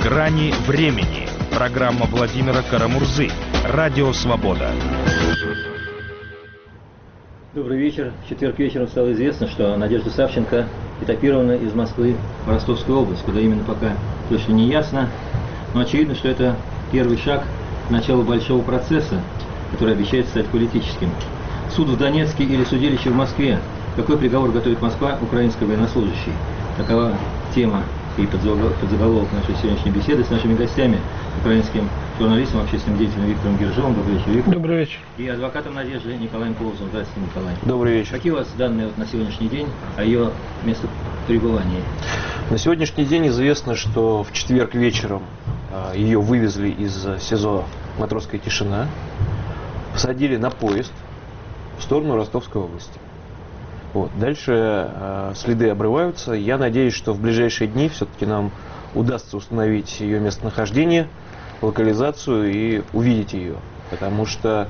Грани времени. Программа Владимира Карамурзы. Радио Свобода. Добрый вечер. В четверг вечером стало известно, что Надежда Савченко этапирована из Москвы в Ростовскую область, куда именно пока точно не ясно. Но очевидно, что это первый шаг к началу большого процесса, который обещает стать политическим. Суд в Донецке или судилище в Москве? Какой приговор готовит Москва украинской военнослужащей? Такова тема и подзаголовок нашей сегодняшней беседы с нашими гостями, украинским журналистом, общественным деятелем Виктором Гержовым. Добрый вечер, Виктор. Добрый вечер. И адвокатом Надежды Николаем Полозовым. Здравствуйте, Николай. Добрый вечер. Какие у вас данные на сегодняшний день о ее местопребывании? На сегодняшний день известно, что в четверг вечером ее вывезли из СИЗО «Матросская тишина», посадили на поезд в сторону Ростовской области. Вот. Дальше следы обрываются. Я надеюсь, что в ближайшие дни все-таки нам удастся установить ее местонахождение, локализацию и увидеть ее. Потому что,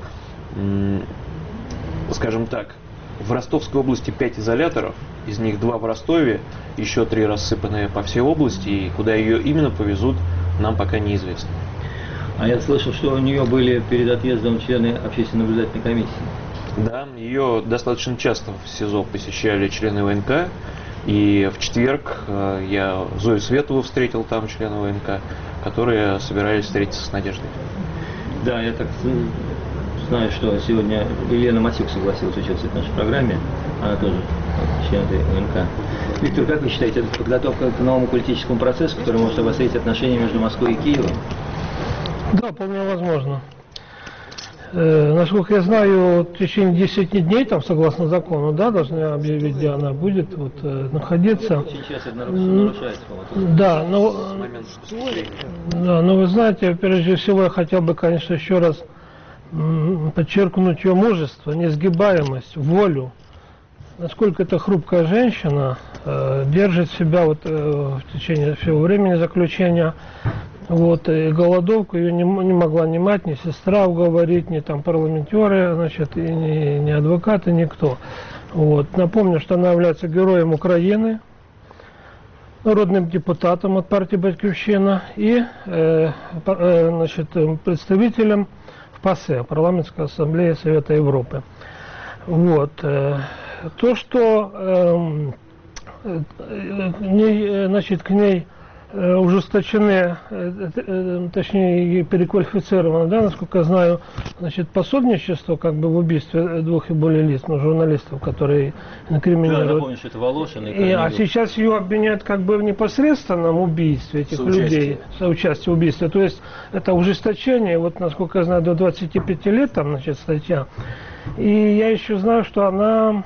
скажем так, в Ростовской области 5 изоляторов, из них 2 в Ростове, еще 3 рассыпанные по всей области, и куда ее именно повезут, нам пока неизвестно. А я слышал, что у нее были перед отъездом члены общественной наблюдательной комиссии. Да, ее достаточно часто в СИЗО посещали члены ВНК, и в четверг я Зою Светову встретил там, члены ВНК, которые собирались встретиться с Надеждой. Да, я так знаю, что сегодня Елена Матюк согласилась участвовать в нашей программе, она тоже член этой ВНК. Виктор, как вы считаете, это подготовка к новому политическому процессу, который может обострить отношения между Москвой и Киевом? Да, вполне возможно. Насколько я знаю, в течение 10 дней, там, согласно закону, да, должны объявить, где она будет находиться. Очень часто это нарушается, по-моему. Да, но вы знаете, прежде всего, я хотел бы, конечно, еще раз подчеркнуть ее мужество, несгибаемость, волю. Насколько эта хрупкая женщина держит себя в течение всего времени заключения. И голодовку ее не могла ни мать, ни сестра уговорить, ни там парламентеры, значит, и ни адвокаты, никто. Напомню, что она является героем Украины, народным депутатом от партии «Батьківщина» и представителем в ПАСЕ, Парламентской ассамблеи Совета Европы. То, что к ней ужесточены, точнее переквалифицировано, да, насколько я знаю, пособничество в убийстве 2 и более лиц, журналистов, которые инкриминируют. Да, напомню, что это Волошин а сейчас ее обвиняют в непосредственном убийстве этих людей, соучастие в убийстве. То есть это ужесточение, насколько я знаю, до 25 лет там, статья. И я еще знаю, что она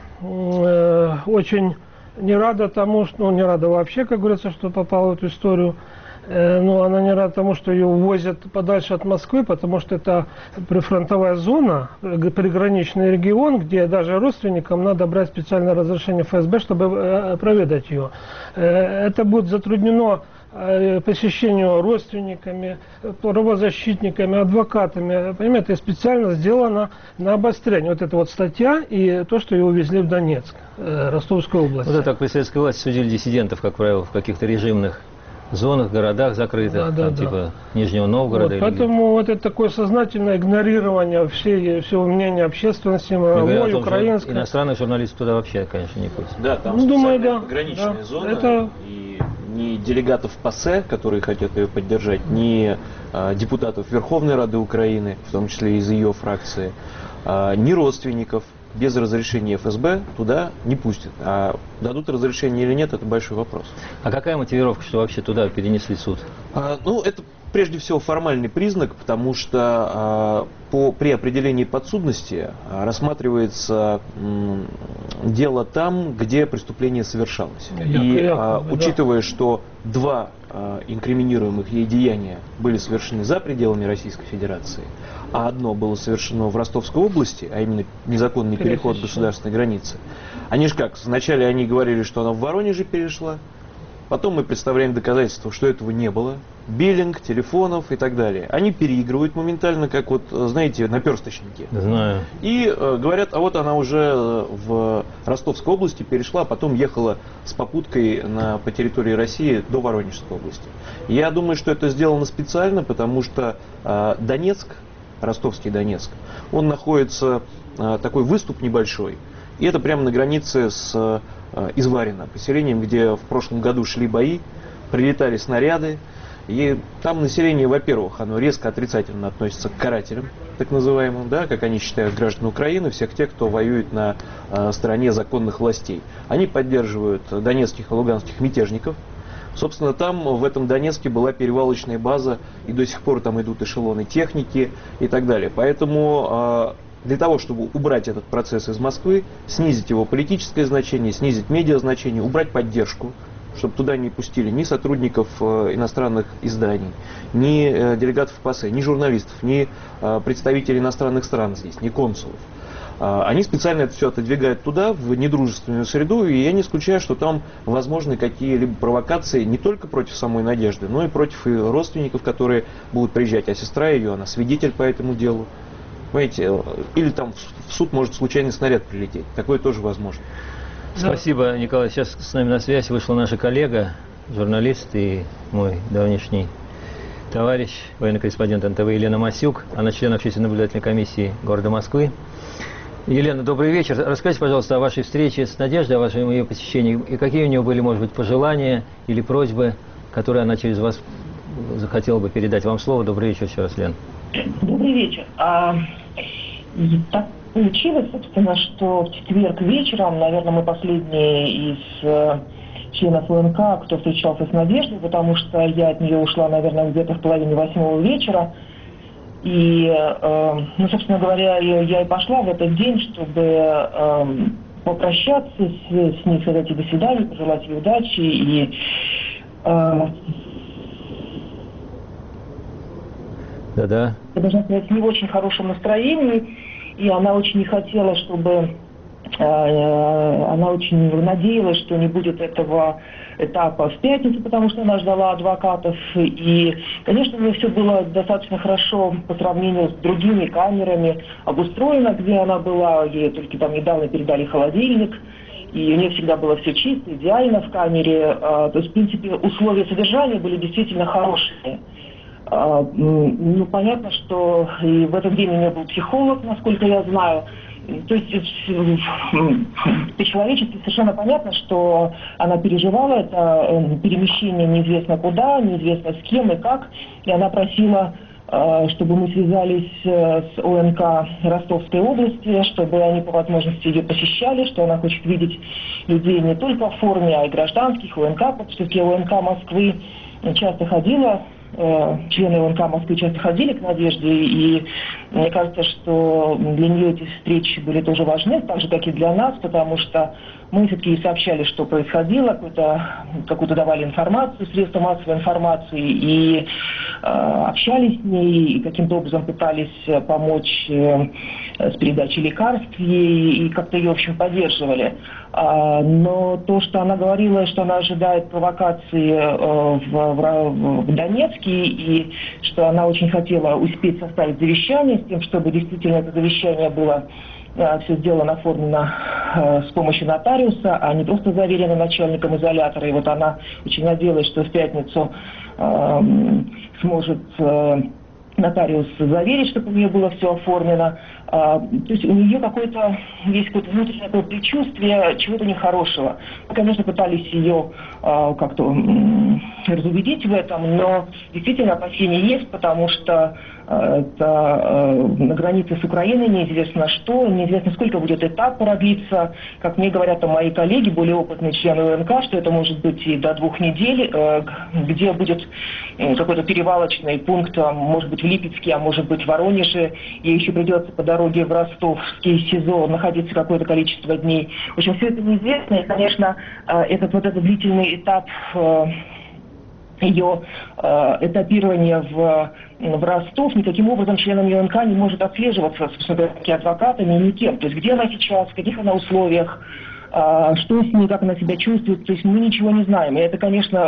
очень не рада тому, что, не рада вообще, как говорится, что попала в эту историю, но она не рада тому, что ее увозят подальше от Москвы, потому что это прифронтовая зона, приграничный регион, где даже родственникам надо брать специальное разрешение ФСБ, чтобы проведать ее. Это будет затруднено посещению родственниками, правозащитниками, адвокатами. Понимаете, это специально сделано на обострение. Эта статья и то, что ее увезли в Донецк, Ростовскую область. Это так при советской власти судили диссидентов, как правило, в каких-то режимных зонах, городах закрытых, типа Нижнего Новгорода. Поэтому это такое сознательное игнорирование всего мнения общественности, мировой, украинской. Иностранных журналистов туда вообще, конечно, не пустят. Да, там думаю, пограничная зона. И ни делегатов ПАСЕ, которые хотят ее поддержать, ни депутатов Верховной Рады Украины, в том числе из ее фракции, ни родственников без разрешения ФСБ туда не пустят. А дадут разрешение или нет, это большой вопрос. А какая мотивировка, что вообще туда перенесли суд? Это прежде всего формальный признак, потому что при определении подсудности рассматривается дело там, где преступление совершалось. Учитывая, что 2 инкриминируемых ей деяния были совершены за пределами Российской Федерации, а одно было совершено в Ростовской области, а именно незаконный переход государственной границы. Они же как, вначале они говорили, что она в Воронеже перешла, Потом мы представляем доказательства, что этого не было. Биллинг, телефонов и так далее. Они переигрывают моментально, как вот, знаете, наперсточники. Знаю. И говорят, а вот она уже в Ростовской области перешла, а потом ехала с попуткой по территории России до Воронежской области. Я думаю, что это сделано специально, потому что Донецк, ростовский Донецк, он находится, такой выступ небольшой, и это прямо на границе с Изварино, поселением, где в прошлом году шли бои, прилетали снаряды, и там население, во-первых, оно резко отрицательно относится к карателям, так называемым, да, как они считают граждан Украины, всех тех, кто воюет на стороне законных властей. Они поддерживают донецких и луганских мятежников. Собственно, там, в этом Донецке, была перевалочная база, и до сих пор там идут эшелоны техники и так далее. Поэтому для того, чтобы убрать этот процесс из Москвы, снизить его политическое значение, снизить медиазначение, убрать поддержку, чтобы туда не пустили ни сотрудников иностранных изданий, ни делегатов ПАСЕ, ни журналистов, ни представителей иностранных стран здесь, ни консулов. Они специально это все отодвигают туда, в недружественную среду, и я не исключаю, что там возможны какие-либо провокации не только против самой Надежды, но и против ее родственников, которые будут приезжать. А сестра ее, она свидетель по этому делу. Понимаете, или там в суд может случайный снаряд прилететь. Такое тоже возможно. Спасибо, Николай. Сейчас с нами на связь вышла наша коллега, журналист и мой давнишний товарищ, военный корреспондент НТВ Елена Масюк. Она член общественной наблюдательной комиссии города Москвы. Елена, добрый вечер. Расскажите, пожалуйста, о вашей встрече с Надеждой, о вашем ее посещении, и какие у нее были, может быть, пожелания или просьбы, которые она через вас захотела бы передать. Вам слово. Добрый вечер еще раз, Лен. Добрый вечер. Так получилось, собственно, что в четверг вечером, наверное, мы последние из членов ОНК, кто встречался с Надеждой, потому что я от нее ушла, наверное, где-то в половине 8 вечера. И, собственно говоря, я и пошла в этот день, чтобы попрощаться с ней, сказать ей до свидания, пожелать ей удачи. И Да-да. я должна сказать, не в очень хорошем настроении, и она очень не хотела, чтобы... Она очень надеялась, что не будет этого этапа в пятницу, потому что она ждала адвокатов. И, конечно, у нее все было достаточно хорошо по сравнению с другими камерами обустроено, где она была. Ей только там недавно передали холодильник. И у нее всегда было все чисто, идеально в камере. То есть, в принципе, условия содержания были действительно хорошие. Понятно, что и в этот день у нее был психолог, насколько я знаю. То есть по-человечески совершенно понятно, что она переживала это перемещение неизвестно куда, неизвестно с кем и как. И она просила, чтобы мы связались с ОНК Ростовской области, чтобы они по возможности ее посещали, что она хочет видеть людей не только в форме, а и гражданских, ОНК, потому что все-таки ОНК Москвы часто ходила. Члены ОНК Москвы часто ходили к Надежде, и мне кажется, что для нее эти встречи были тоже важны, так же, как и для нас, потому что мы все-таки сообщали, что происходило, какую-то давали информацию, средства массовой информации, и общались с ней, и каким-то образом пытались помочь с передачей лекарств ей, и как-то ее, в общем, поддерживали. Но то, что она говорила, что она ожидает провокации в Донецке, и что она очень хотела успеть составить завещание с тем, чтобы действительно это завещание было все сделано, оформлено с помощью нотариуса, а не просто заверено начальником изолятора. И вот она очень надеялась, что в пятницу сможет нотариус заверить, чтобы у нее было все оформлено. То есть у нее есть какое-то внутреннее такое предчувствие чего-то нехорошего. Мы, конечно, пытались ее как-то разубедить в этом, но действительно опасения есть, потому что это на границе с Украиной неизвестно что, неизвестно сколько будет этап продлиться. Как мне говорят мои коллеги, более опытные члены ОНК, что это может быть и до 2 недель, где будет какой-то перевалочный пункт, может быть в Липецке, а может быть в Воронеже, и еще придется по дороге в Ростовский СИЗО находиться какое-то количество дней. В общем, все это неизвестно, и, конечно, этот длительный этап ее этапирования в Ростов никаким образом членами ОНК не может отслеживаться, собственно говоря, адвокатами, никем. То есть где она сейчас, в каких она условиях, что с ней, как она себя чувствует. То есть мы ничего не знаем. И это, конечно,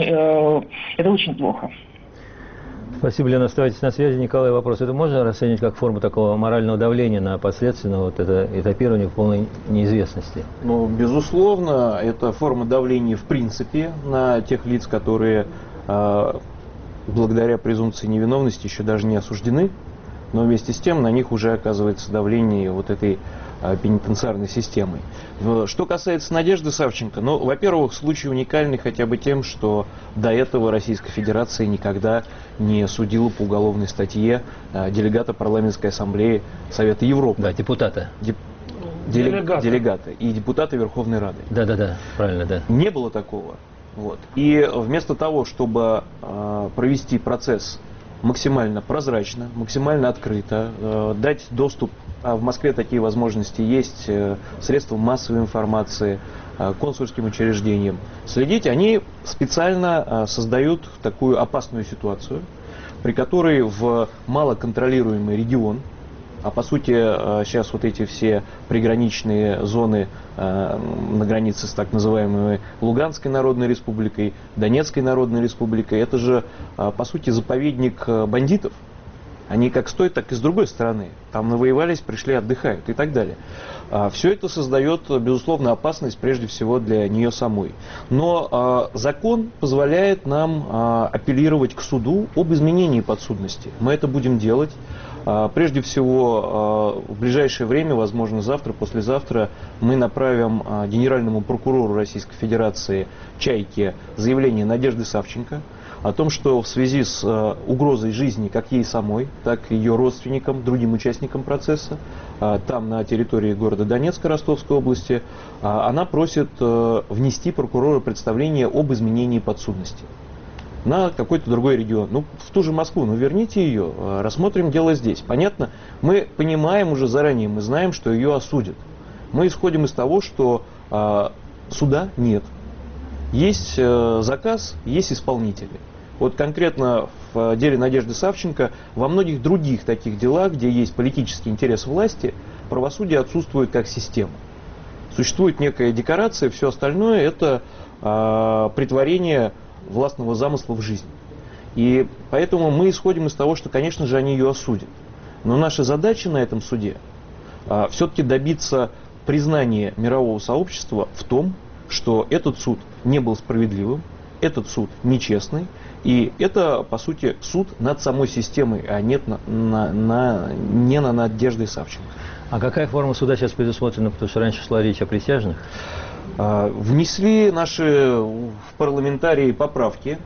очень плохо. Спасибо, Лена. Оставайтесь на связи. Николай, вопрос. Это можно расценивать как форму такого морального давления на последствия вот это этапирование в полной неизвестности? Ну, безусловно, это форма давления в принципе на тех лиц, которые благодаря презумпции невиновности еще даже не осуждены, но вместе с тем на них уже оказывается давление вот этой пенитенциарной системой. Что касается Надежды Савченко, ну, во-первых, случай уникальный хотя бы тем, что до этого Российская Федерация никогда не судила по уголовной статье делегата Парламентской Ассамблеи Совета Европы. Да, депутата. Делегата и депутата Верховной Рады. Да, правильно, да. Не было такого. Вот. И вместо того, чтобы провести процесс максимально прозрачно, максимально открыто, дать доступ, а в Москве такие возможности есть, средствам массовой информации, консульским учреждениям, следить, они специально создают такую опасную ситуацию, при которой в малоконтролируемый регион, а по сути сейчас вот эти все приграничные зоны на границе с так называемой Луганской Народной Республикой, Донецкой Народной Республикой, это же по сути заповедник бандитов. Они как с той, так и с другой стороны. Там навоевались, пришли, отдыхают и так далее. Все это создает, безусловно, опасность прежде всего для нее самой. Но закон позволяет нам апеллировать к суду об изменении подсудности. Мы это будем делать. Прежде всего, в ближайшее время, возможно, завтра, послезавтра, мы направим генеральному прокурору Российской Федерации Чайке заявление Надежды Савченко о том, что в связи с угрозой жизни как ей самой, так и ее родственникам, другим участникам процесса, там на территории города Донецка Ростовской области, она просит внести прокурору представление об изменении подсудности на какой-то другой регион. Ну, в ту же Москву, ну верните ее, рассмотрим дело здесь. Понятно? Мы понимаем уже заранее, мы знаем, что ее осудят. Мы исходим из того, что суда нет. Есть заказ, есть исполнители. Вот конкретно в деле Надежды Савченко, во многих других таких делах, где есть политический интерес власти, правосудие отсутствует как система. Существует некая декорация, все остальное это претворение властного замысла в жизнь. И поэтому мы исходим из того, что, конечно же, они ее осудят. Но наша задача на этом суде все-таки добиться признания мирового сообщества в том, что этот суд не был справедливым, этот суд нечестный, и это, по сути, суд над самой системой, а не над Надеждой Савченко. А какая форма суда сейчас предусмотрена, потому что раньше шла речь о присяжных? Внесли наши парламентарии поправки,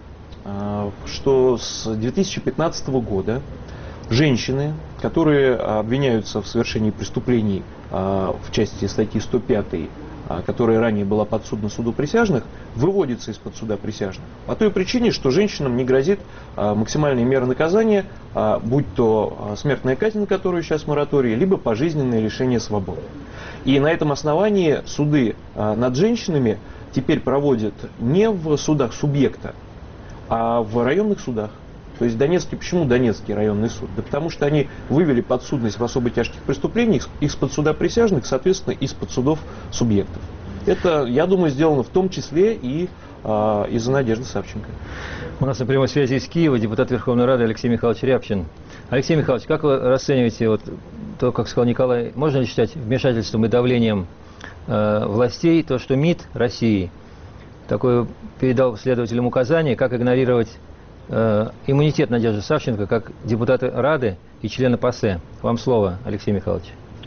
что с 2015 года женщины, которые обвиняются в совершении преступлений в части статьи 105, которая ранее была подсудна суду присяжных, выводятся из-под суда присяжных. По той причине, что женщинам не грозит максимальная мера наказания, будь то смертная казнь, которую сейчас мораторий, либо пожизненное лишение свободы. И на этом основании суды над женщинами теперь проводят не в судах субъекта, а в районных судах. То есть Донецкий, почему Донецкий районный суд? Да потому что они вывели подсудность в особо тяжких преступлениях из-под суда присяжных, соответственно, из-под судов субъектов. Это, я думаю, сделано в том числе и из-за Надежды Савченко. У нас на прямой связи из Киева депутат Верховной Рады Алексей Михайлович Рябчин. Алексей Михайлович, как вы расцениваете вот то, как сказал Николай, можно ли считать вмешательством и давлением властей то, что МИД России такое передал следователям указание, как игнорировать иммунитет Надежды Савченко как депутата Рады и члена ПАСЕ? Вам слово, Алексей Михайлович.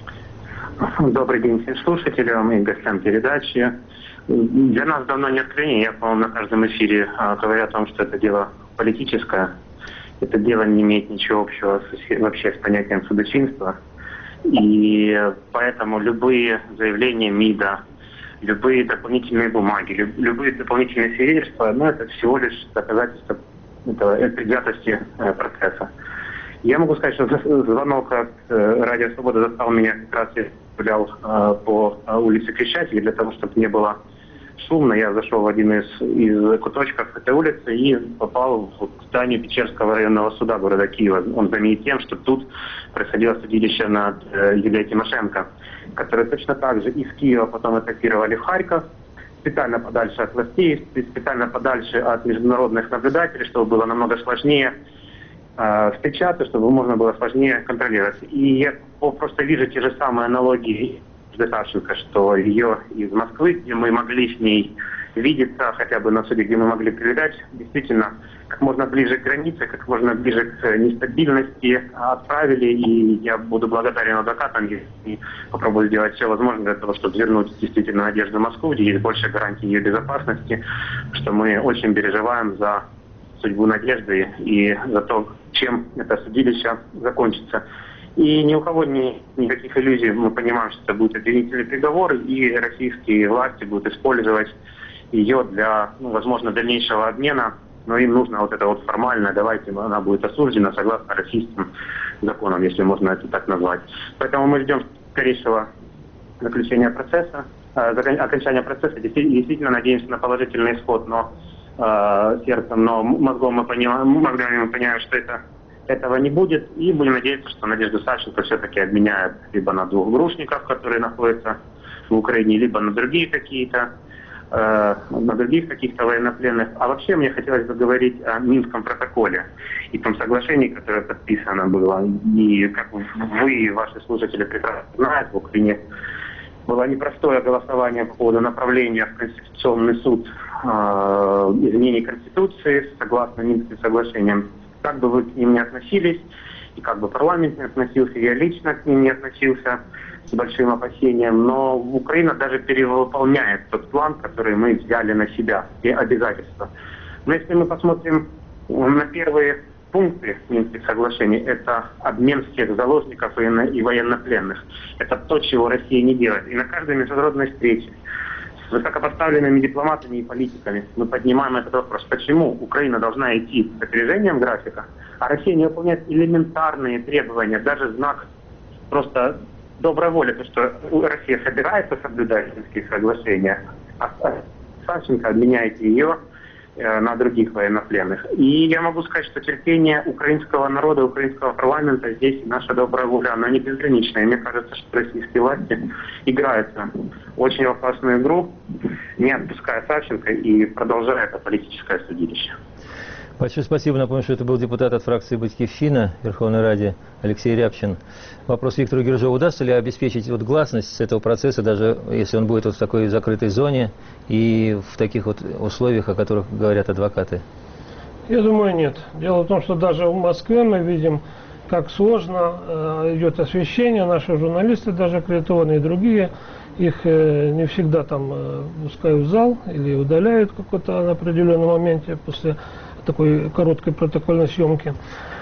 Добрый день всем слушателям и гостям передачи. Для нас давно не откровение. Я, по-моему, на каждом эфире говорю о том, что это дело политическое. Это дело не имеет ничего общего вообще с понятием судочинства. И поэтому любые заявления МИДа, любые дополнительные бумаги, любые дополнительные свидетельства, это всего лишь доказательство предвзятости процесса. Я могу сказать, что звонок от Радио Свобода застал меня как раз, я гулял по улице Крещатик, для того, чтобы не было шумно. Я зашел в один из куточков этой улицы и попал в здание Печерского районного суда города Киева. Он знаменит тем, что тут происходило судилище над Юлией Тимошенко. которые точно так же из Киева потом этапировали в Харьков, специально подальше от властей, специально подальше от международных наблюдателей, чтобы было намного сложнее встречаться, чтобы можно было сложнее контролировать. И я просто вижу те же самые аналогии с Савченко, что ее из Москвы, где мы могли с ней видеться, хотя бы на суде, где мы могли передать, действительно, как можно ближе к границе, как можно ближе к нестабильности отправили, и я буду благодарен адвокатам, если попробую сделать все возможное для того, чтобы вернуть действительно Надежду в Москву, где есть больше гарантий ее безопасности, что мы очень переживаем за судьбу Надежды и за то, чем это судилище закончится. И ни у кого никаких иллюзий, мы понимаем, что это будет обвинительный приговор, и российские власти будут использовать ее для, возможно, дальнейшего обмена, но им нужно вот это вот формально, давайте она будет осуждена согласно российским законам, если можно это так назвать. Поэтому мы ждем скорейшего заключения процесса, окончания процесса, действительно надеемся на положительный исход, но сердцем, но мозгом мы понимаем, что этого не будет, и будем надеяться, что Надежду Савченко все-таки обменяют либо на двух грушников, которые находятся в Украине, либо на другие какие-то, на других каких-то военнопленных. А вообще мне хотелось бы говорить о Минском протоколе и том соглашении, которое подписано было. И как вы и ваши слушатели прекрасно знают, в Украине было непростое голосование по поводу направления в Конституционный суд изменений Конституции согласно Минским соглашениям. Как бы вы к ним не относились, и как бы парламент не относился, я лично к ним не относился с большим опасением, но Украина даже перевыполняет тот план, который мы взяли на себя, и обязательства. Но если мы посмотрим на первые пункты Минских соглашений, это обмен всех заложников и военнопленных. Это то, чего Россия не делает. И на каждой международной встрече с высокопоставленными дипломатами и политиками мы поднимаем этот вопрос. Почему Украина должна идти с опережением графика, а Россия не выполняет элементарные требования, даже знак просто доброй воли, то, что Россия собирается соблюдать Минские соглашения, а Савченко обменяет ее на других военнопленных. И я могу сказать, что терпение украинского народа, украинского парламента здесь, наша добрая воля, она не безграничная. Мне кажется, что российские власти играются очень опасную игру, не отпуская Савченко и продолжая это политическое судилище. Большое спасибо. Напомню, что это был депутат от фракции «Батькивщина» Верховной Раде Алексей Рябчин. Вопрос Виктору Гержову: удастся ли обеспечить гласность этого процесса, даже если он будет в такой закрытой зоне и в таких условиях, о которых говорят адвокаты? Я думаю, нет. Дело в том, что даже в Москве мы видим, как сложно идет освещение. Наши журналисты, даже аккредитованные, и другие, их не всегда там пускают в зал или удаляют в какой-то определенном моменте после такой короткой протокольной съемки.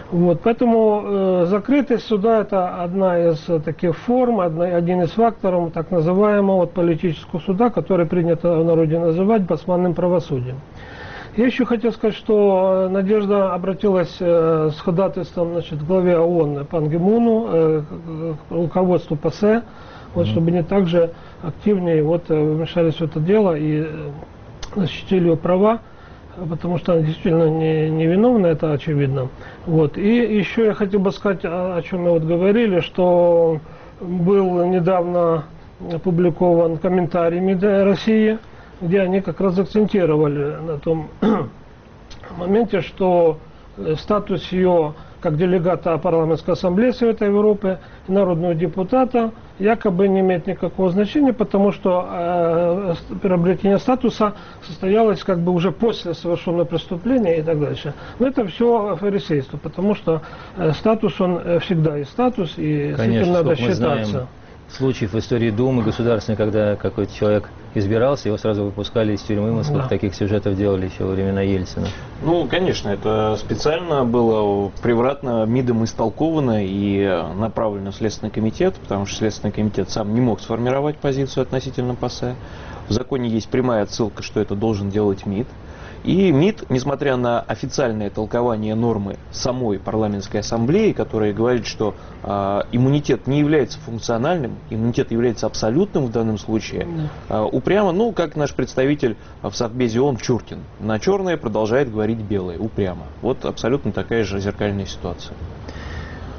Поэтому закрытость суда — это одна из таких форм, один из факторов так называемого политического суда, который принято в народе называть басманным правосудием. Я еще хотел сказать, что Надежда обратилась с ходатайством к главе ООН Пан Ги Муну, к руководству ПАСЕ, чтобы они также активнее вмешались в это дело и защитили ее права, потому что она действительно не виновна, это очевидно. И еще я хотел бы сказать, о чем мы говорили, что был недавно опубликован комментарий МИДа России, где они как раз акцентировали на том моменте, что статус ее как делегата парламентской ассамблеи Совета Европы и народного депутата якобы не имеет никакого значения, потому что приобретение статуса состоялось уже после совершенного преступления и так дальше. Но это все фарисейство, потому что статус, он всегда есть статус, и с этим надо считаться. Случаев в истории Думы государственной, когда какой-то человек избирался, его сразу выпускали из тюрьмы. Мы сколько таких сюжетов делали еще во времена Ельцина. Конечно, это специально было превратно МИДом истолковано и направлено в Следственный комитет, потому что Следственный комитет сам не мог сформировать позицию относительно ПАСЕ. В законе есть прямая отсылка, что это должен делать МИД. И МИД, несмотря на официальное толкование нормы самой парламентской ассамблеи, которая говорит, что иммунитет не является функциональным, иммунитет является абсолютным в данном случае, упрямо, как наш представитель в Совбезе ООН Чуркин, на черное продолжает говорить белое, упрямо. Абсолютно такая же зеркальная ситуация.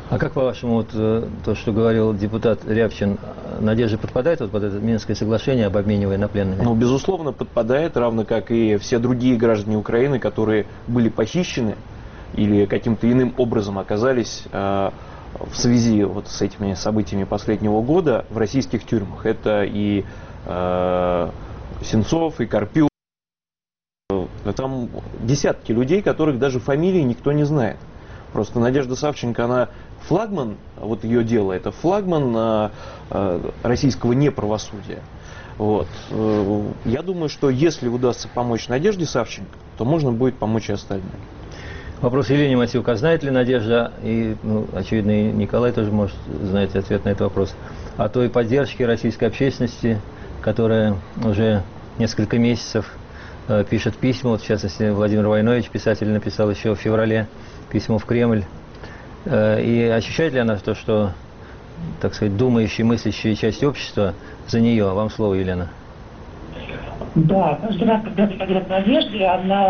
А как, по-вашему, вот, то, что говорил депутат Рябчин, Надежда подпадает вот под это Минское соглашение об обмене военнопленными? Ну, безусловно, подпадает, равно как и все другие граждане Украины, которые были похищены или каким-то иным образом оказались в связи вот с этими событиями последнего года в российских тюрьмах. Это и Сенцов, и Карпюк. Там десятки людей, которых даже фамилии никто не знает. Просто Надежда Савченко, она флагман, вот ее дело, это флагман российского неправосудия. Вот. Я думаю, что если удастся помочь Надежде Савченко, то можно будет помочь и остальным. Вопрос Елене Матюк. Знает ли Надежда, и, очевидно, и Николай тоже может знать ответ на этот вопрос, о той поддержке российской общественности, которая уже несколько месяцев пишет письма, вот в частности Владимир Войнович, писатель, написал еще в феврале письмо в Кремль. И ощущает ли она то, что, так сказать, думающая, мыслящая часть общества за нее? Вам слово, Елена. Да, каждый раз, когда приходила к Надежде,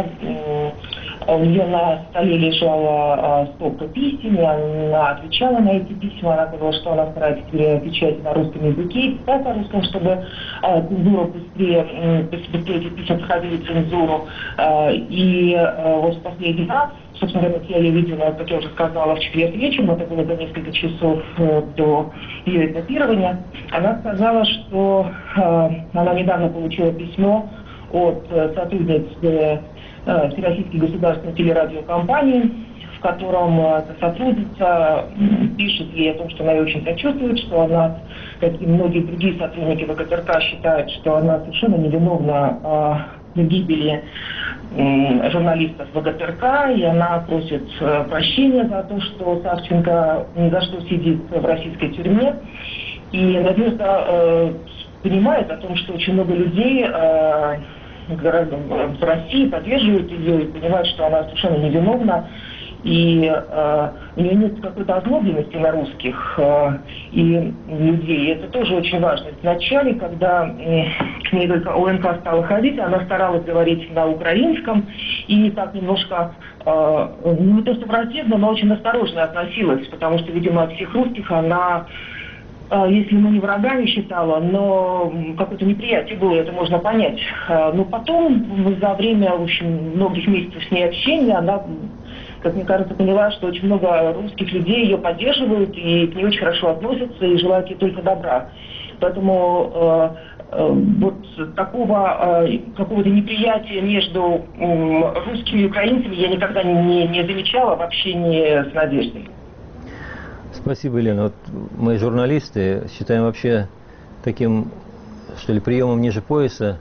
у нее на столе лежала стопка писем, она отвечала на эти письма, она говорила, что она старается теперь отвечать на русском языке и писать на русском, чтобы цензура быстрее эти письма проходили цензуру. И вот в последний раз, собственно говоря, я ее видела, как я уже сказала, в четверг вечером, это было за несколько часов до ее этапирования, она сказала, что она недавно получила письмо от сотрудницы Всероссийской государственной телерадиокомпании, в котором сотрудница пишет ей о том, что она ей очень сочувствует, что она, как и многие другие сотрудники ВГТРК, считают, что она совершенно невиновна в гибели журналистов ВГТРК, и она просит прощения за то, что Савченко ни за что сидит в российской тюрьме. И Надежда понимает о том, что очень много людей граждан в России поддерживают ее и понимают, что она совершенно невиновна, и у нее нет какой-то озлобленности на русских и людей. И это тоже очень важно. Вначале, когда к ней только ОНК стала ходить, она старалась говорить на украинском и так немножко, не то что враждебно, но очень осторожно относилась, потому что, видимо, от всех русских она, если не врагами считала, но какое-то неприятие было, это можно понять. Но потом, за время, в общем, многих месяцев с ней общения, она, как мне кажется, поняла, что очень много русских людей ее поддерживают и к ней очень хорошо относятся и желают ей только добра. Поэтому вот такого какого-то неприятия между русскими и украинцами я никогда не замечала в общении с Надеждой. Спасибо, Елена. Вот мы, журналисты, считаем вообще таким, что ли, приемом ниже пояса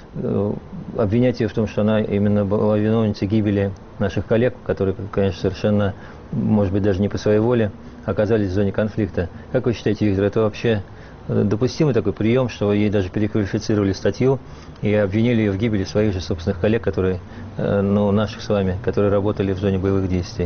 обвинять ее в том, что она именно была виновницей гибели наших коллег, которые, конечно, совершенно, может быть, даже не по своей воле оказались в зоне конфликта. Как вы считаете, Виктор, это вообще допустимый такой прием, что ей даже переквалифицировали статью и обвинили ее в гибели своих же собственных коллег, которые, наших с вами, которые работали в зоне боевых действий?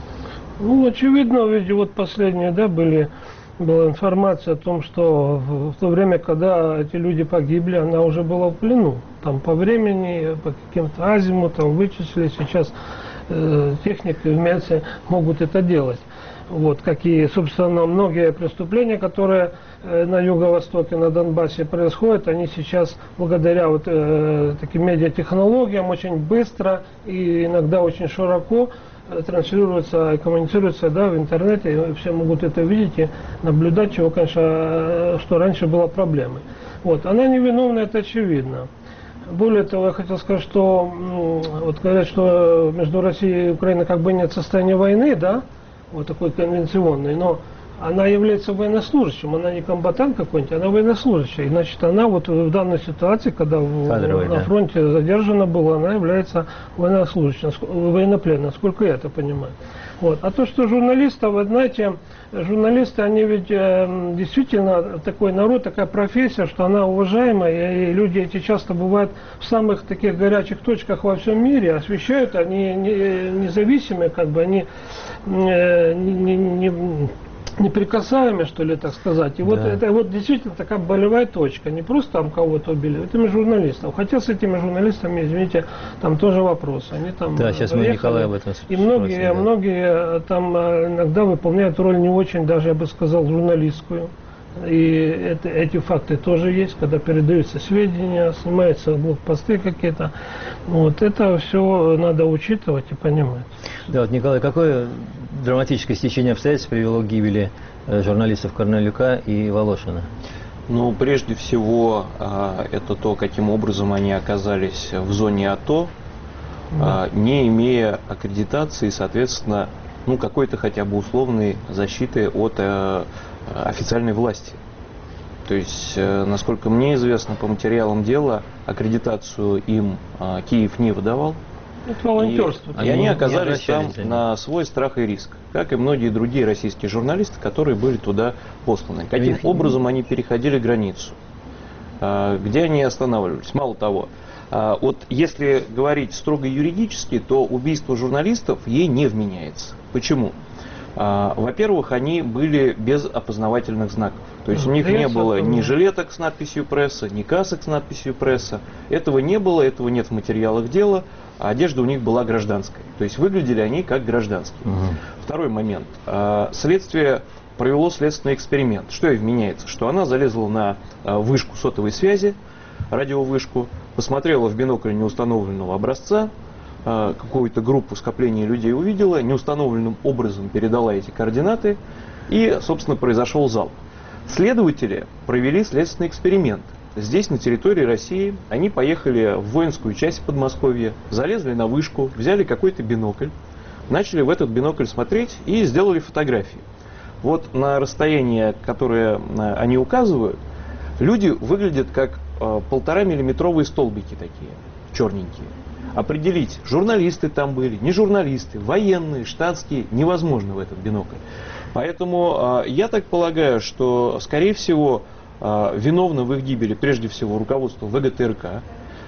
Ну, очевидно, ведь вот последние, была информация о том, что в то время, когда эти люди погибли, она уже была в плену. Там по времени, по каким-то азимутам вычислили, сейчас техники вместе могут это делать. Вот, как и, собственно, многие преступления, которые на Юго-Востоке, на Донбассе происходят, они сейчас, благодаря вот таким медиатехнологиям, очень быстро и иногда очень широко транслируется и коммуницируется в интернете, и все могут это видеть и наблюдать, чего, конечно, что раньше было проблемой. Вот, она невиновна, это очевидно. Более того, я хотел сказать, что вот говорят, что между Россией и Украиной как бы нет состояния войны, вот такой конвенционный, но она является военнослужащим, она не комбатант какой-нибудь, она военнослужащая. Значит, она вот в данной ситуации, когда на фронте задержана была, она является военнослужащим, военнопленным, насколько я это понимаю. Вот. А то, что журналисты, вы знаете, журналисты, они ведь действительно такой народ, такая профессия, что она уважаемая, и люди эти часто бывают в самых таких горячих точках во всем мире, освещают, они независимые, как бы, они неприкасаемые, что ли, так сказать. И вот это вот действительно такая болевая точка. Не просто там кого-то убили, это журналистов. Хотя с этими журналистами, извините, там тоже вопрос. Они там сейчас мы Николай об этом и многие там иногда выполняют роль не очень, даже я бы сказал, журналистскую. И эти факты тоже есть, когда передаются сведения, снимаются блокпосты какие-то. Вот это все надо учитывать и понимать. Да, вот, Николай, какое драматическое стечение обстоятельств привело к гибели журналистов Корнелюка и Волошина? Ну, прежде всего, это то, каким образом они оказались в зоне АТО, не имея аккредитации, соответственно, ну, какой-то хотя бы условной защиты от официальной власти. То есть, насколько мне известно, по материалам дела, аккредитацию им Киев не выдавал. Это волонтерство. И они оказались там на свой страх и риск, как и многие другие российские журналисты, которые были туда посланы. Каким образом они переходили границу? Где они останавливались? Мало того, вот если говорить строго юридически, то убийство журналистов ей не вменяется. Почему? Во-первых, они были без опознавательных знаков. То есть у них не было ни жилеток с надписью «пресса», ни касок с надписью «пресса». Этого не было, этого нет в материалах дела. А одежда у них была гражданская. То есть выглядели они как гражданские. Второй момент. Следствие провело следственный эксперимент. Что ей вменяется? Что она залезла на вышку сотовой связи, радиовышку, посмотрела в бинокль неустановленного образца, какую-то группу скопления людей увидела, неустановленным образом передала эти координаты, и, собственно, произошел залп. Следователи провели следственный эксперимент. Здесь, на территории России, они поехали в воинскую часть Подмосковья, залезли на вышку, взяли какой-то бинокль, начали в этот бинокль смотреть и сделали фотографии. Вот на расстояние, которое они указывают, люди выглядят как 1,5-миллиметровые столбики такие, черненькие. Определить, журналисты там были, не журналисты, военные, штатские, невозможно в этот бинокль. Поэтому я так полагаю, что, скорее всего, виновны в их гибели прежде всего руководство ВГТРК,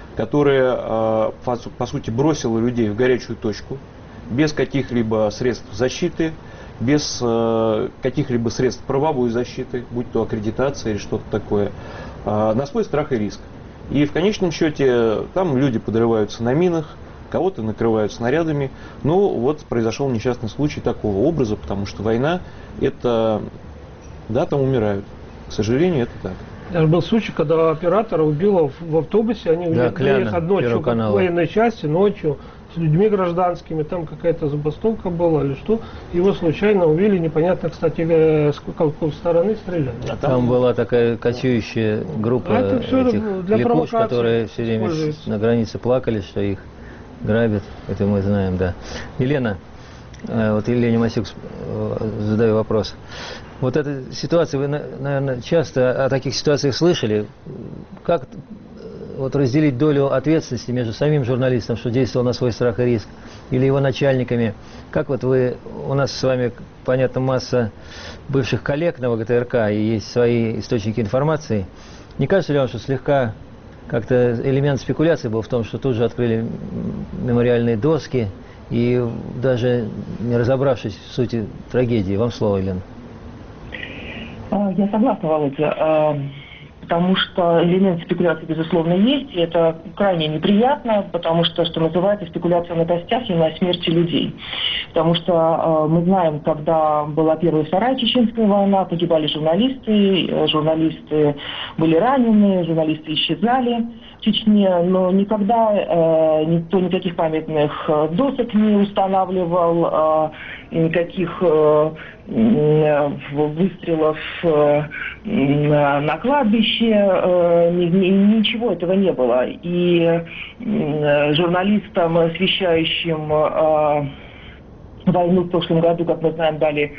которое, по сути, бросило людей в горячую точку, без каких-либо средств защиты, без каких-либо средств правовой защиты, будь то аккредитация или что-то такое, на свой страх и риск. И в конечном счете там люди подрываются на минах, кого-то накрывают снарядами. Ну вот произошел несчастный случай такого образа, потому что война это, да, там умирают. К сожалению, это так. Даже был случай, когда оператора убило в автобусе, они уехали ночью к военной части, ночью, с людьми гражданскими, там какая-то забастовка была или что, его случайно убили, непонятно, кстати, с какой стороны стреляли. Там была такая кочующая группа этих лягуш, которые все время на границе плакали, что их грабят, это мы знаем, да. Елена, вот Елене Масюк задаю вопрос. Вот эта ситуация, вы, наверное, часто о таких ситуациях слышали. Как вот разделить долю ответственности между самим журналистом, что действовал на свой страх и риск, или его начальниками? Как вот вы, у нас с вами, понятно, масса бывших коллег на ВГТРК, и есть свои источники информации. Не кажется ли вам, что слегка как-то элемент спекуляции был в том, что тут же открыли мемориальные доски, и даже не разобравшись в сути трагедии? Вам слово, Елена. Я согласна, Володя, потому что элемент спекуляции, безусловно, есть, и это крайне неприятно, потому что называется, спекуляция на костях и на смерти людей. Потому что мы знаем, когда была Первая и Вторая Чеченская война, погибали журналисты были ранены, журналисты исчезали в Чечне, но никогда никто никаких памятных досок не устанавливал, никаких выстрелов на кладбище, ничего этого не было. И журналистам, освещающим войну в прошлом году, как мы знаем, дали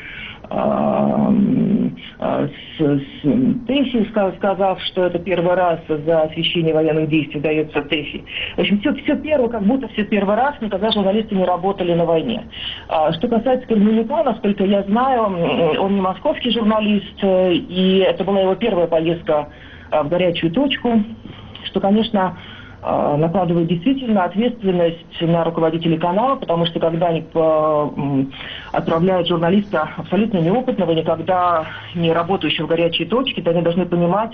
ТЭФИ, сказав, что это первый раз за освещение военных действий дается ТЭФИ. В общем, все первое, как будто все первый раз, никогда журналисты не работали на войне. Что касается Корнелюка, насколько я знаю, он не московский журналист, и это была его первая поездка в горячую точку, что, конечно, накладывает действительно ответственность на руководителей канала, потому что когда они отправляют журналиста абсолютно неопытного, никогда не работающего в горячей точке, то они должны понимать,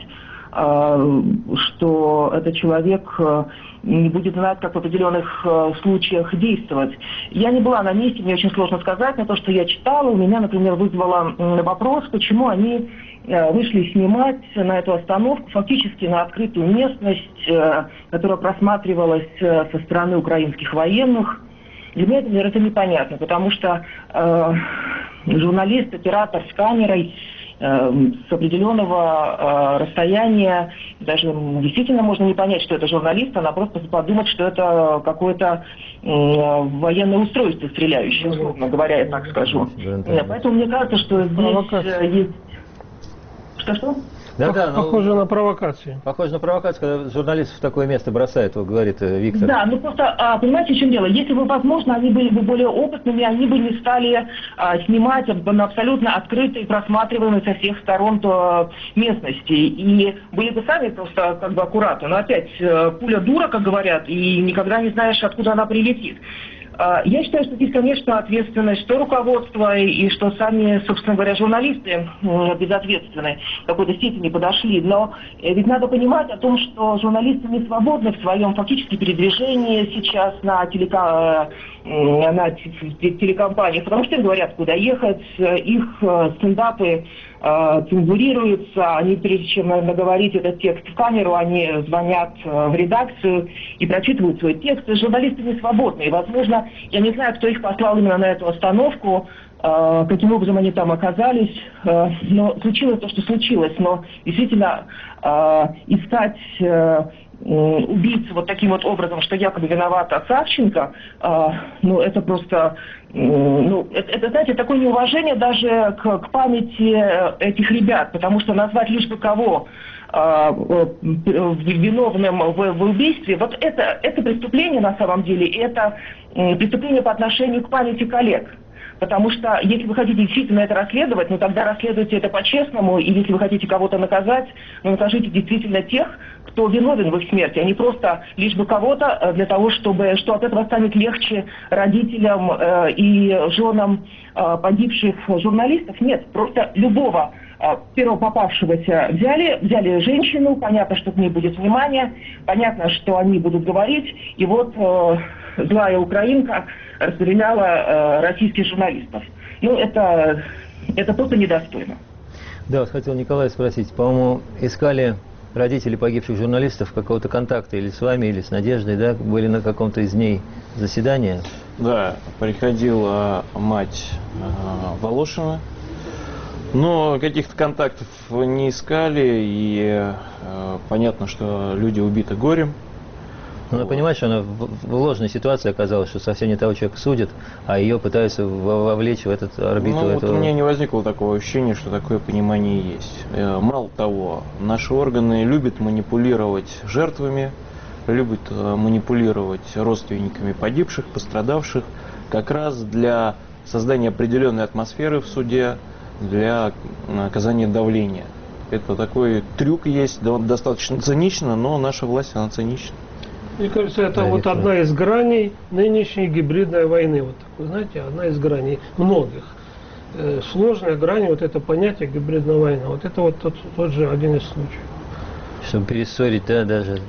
что этот человек не будет знать, как в определенных случаях действовать. Я не была на месте, мне очень сложно сказать, но то, что я читала, у меня, например, вызвало вопрос, почему они вышли снимать на эту остановку фактически на открытую местность, которая просматривалась со стороны украинских военных. Для меня это непонятно, потому что журналист, оператор с камерой с определенного расстояния, даже действительно можно не понять, что это журналист, она просто подумать, что это какое-то военное устройство стреляющее, условно говоря, я так скажу. Поэтому мне кажется, что здесь есть... Что? Да, похоже на провокацию. Похоже на провокацию, когда журналистов в такое место бросает, вот говорит Виктор. Да, ну просто, понимаете, в чем дело? Если бы, возможно, они были бы более опытными, они бы не стали снимать на абсолютно открытой, просматриваемой со всех сторон местности. И были бы сами просто как бы аккуратны. Но опять, пуля дура, как говорят, и никогда не знаешь, откуда она прилетит. Я считаю, что здесь, конечно, ответственность что руководства и что сами, собственно говоря, журналисты безответственны, в какой-то степени подошли. Но ведь надо понимать о том, что журналисты не свободны в своем фактически передвижении сейчас на телекомпаниях, потому что им говорят, куда ехать, их стендапы цензурируются, они, прежде чем наговорить этот текст в камеру, они звонят в редакцию и прочитывают свой текст. Журналисты не свободны. И, возможно, я не знаю, кто их послал именно на эту остановку, каким образом они там оказались, но случилось то, что случилось. Но действительно искать убийцу вот таким вот образом, что якобы виновата Савченко, ну это просто, ну это, знаете, такое неуважение даже к памяти этих ребят, потому что назвать лишь бы кого виновным в убийстве, вот это преступление на самом деле, это преступление по отношению к памяти коллег. Потому что если вы хотите действительно это расследовать, ну тогда расследуйте это по-честному, и если вы хотите кого-то наказать, ну накажите действительно тех, кто виновен в их смерти, а не просто лишь бы кого-то для того, чтобы, что от этого станет легче родителям и женам погибших журналистов. Нет, просто любого первого попавшегося взяли женщину, понятно, что к ней будет внимание, понятно, что они будут говорить, и вот злая украинка расстреляла российских журналистов. Ну, это просто недостойно. Да, вот хотел Николай спросить, по-моему, искали родители погибших журналистов какого-то контакта или с вами, или с Надеждой, да, были на каком-то из дней заседания? Да, приходила мать Волошина, но каких-то контактов не искали, и понятно, что люди убиты горем. Она понимает, что она в ложной ситуации оказалась, что совсем не того человека судят, а ее пытаются вовлечь в этот орбиту. Ну, вот у меня не возникло такого ощущения, что такое понимание есть. Мало того, наши органы любят манипулировать жертвами, любят манипулировать родственниками погибших, пострадавших, как раз для создания определенной атмосферы в суде, для оказания давления. Это такой трюк есть, достаточно цинично, но наша власть, она цинична. Мне кажется, это вот одна из граней нынешней гибридной войны. Вот такой, знаете, одна из граней многих. Сложная грань, вот это понятие гибридная война. Вот это вот тот же один из случаев. Чтобы перессорить, да, даже...